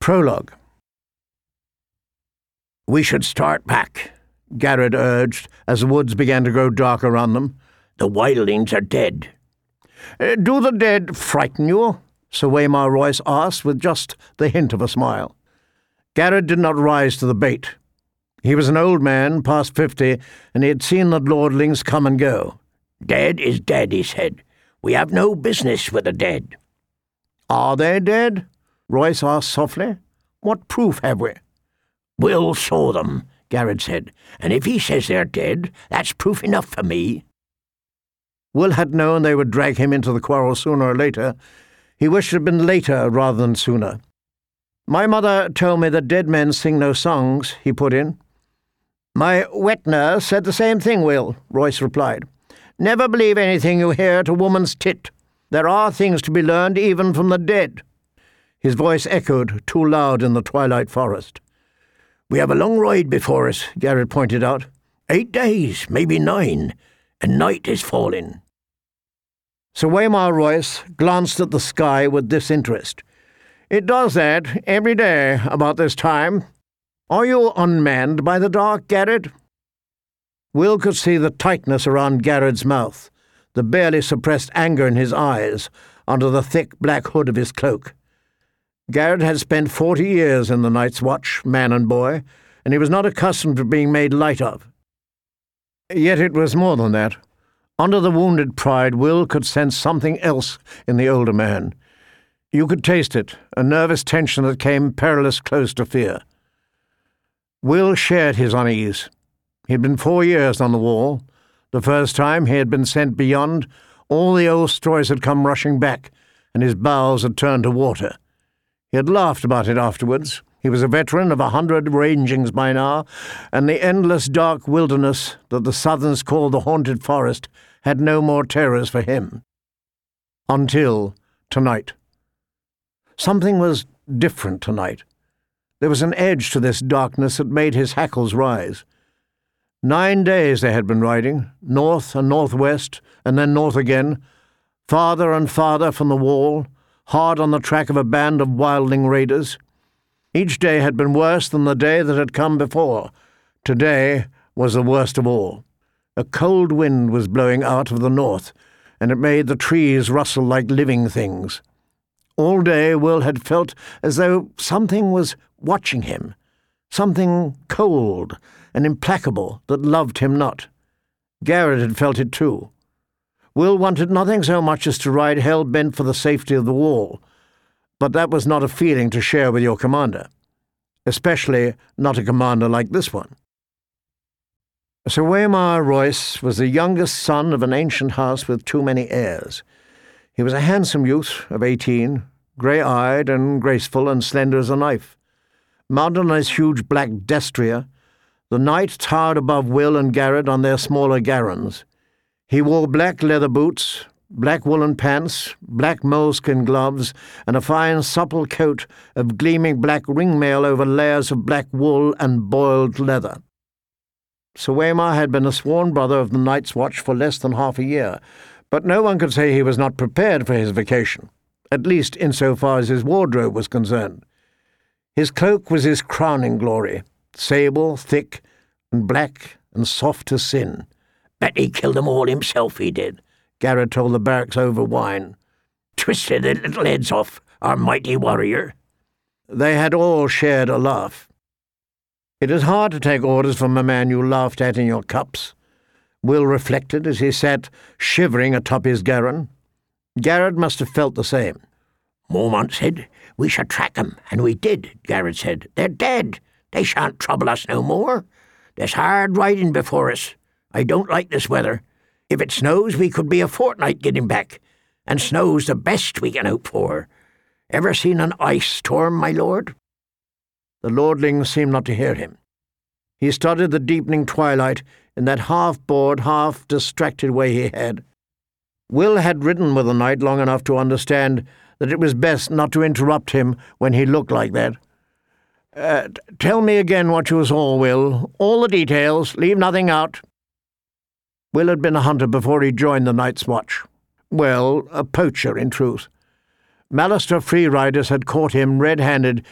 Prologue. "We should start back," Garrett urged as the woods began to grow dark around them. "The wildlings are dead." "Do the dead frighten you?" Sir Waymar Royce asked with just the hint of a smile. Garrett did not rise to the bait. He was an old man, past 50, and he had seen the lordlings come and go. "Dead is dead," he said. "We have no business with the dead." "Are they dead?" Royce asked softly. "What proof have we?" "Will saw them," Garrett said, "and if he says they're dead, that's proof enough for me." Will had known they would drag him into the quarrel sooner or later. He wished it had been later rather than sooner. "My mother told me that dead men sing no songs," he put in. "My wet nurse said the same thing, Will," Royce replied. "Never believe anything you hear at a woman's tit. There are things to be learned even from the dead." His voice echoed, too loud in the twilight forest. "We have a long ride before us," Garrett pointed out. 8 days, maybe 9, and night is falling." Sir Waymar Royce glanced at the sky with disinterest. "It does that every day about this time. Are you unmanned by the dark, Garrett?" Will could see the tightness around Garrett's mouth, the barely suppressed anger in his eyes under the thick black hood of his cloak. Garrett had spent 40 years in the Night's Watch, man and boy, and he was not accustomed to being made light of. Yet it was more than that. Under the wounded pride, Will could sense something else in the older man. You could taste it, a nervous tension that came perilously close to fear. Will shared his unease. He had been 4 years on the wall. The first time he had been sent beyond, all the old stories had come rushing back, and his bowels had turned to water. He had laughed about it afterwards. He was a veteran of 100 rangings by now, and the endless dark wilderness that the Southerns called the Haunted Forest had no more terrors for him. Until tonight. Something was different tonight. There was an edge to this darkness that made his hackles rise. 9 days they had been riding, north and northwest, and then north again, farther and farther from the wall, hard on the track of a band of wildling raiders. Each day had been worse than the day that had come before. Today was the worst of all. A cold wind was blowing out of the north, and it made the trees rustle like living things. All day Will had felt as though something was watching him, something cold and implacable that loved him not. Garrett had felt it too. Will wanted nothing so much as to ride hell-bent for the safety of the wall, but that was not a feeling to share with your commander, especially not a commander like this one. Sir Waymar Royce was the youngest son of an ancient house with too many heirs. He was a handsome youth of 18, grey-eyed and graceful and slender as a knife. Mounted on his huge black destrier, the knight towered above Will and Garrett on their smaller garrons. He wore black leather boots, black woolen pants, black moleskin gloves, and a fine supple coat of gleaming black ringmail over layers of black wool and boiled leather. Sir Waymar had been a sworn brother of the Night's Watch for less than half a year, but no one could say he was not prepared for his vacation, at least insofar as his wardrobe was concerned. His cloak was his crowning glory, sable, thick, and black and soft as sin. "Bet he killed them all himself, he did," Garrett told the barracks over wine. "Twisted their little heads off, our mighty warrior." They had all shared a laugh. It is hard to take orders from a man you laughed at in your cups, Will reflected as he sat shivering atop his garron. Garrett must have felt the same. "Mormont said we should track 'em, and we did," Garrett said. "They're dead. They shan't trouble us no more. There's hard riding before us. I don't like this weather. If it snows, we could be a fortnight getting back, and snow's the best we can hope for. Ever seen an ice storm, my lord?" The lordling seemed not to hear him. He studied the deepening twilight in that half-bored, half-distracted way he had. Will had ridden with the knight long enough to understand that it was best not to interrupt him when he looked like that. Tell me again what you saw, Will. All the details. Leave nothing out." Will had been a hunter before he joined the Night's Watch. Well, a poacher, in truth. Malloster free riders had caught him red-handed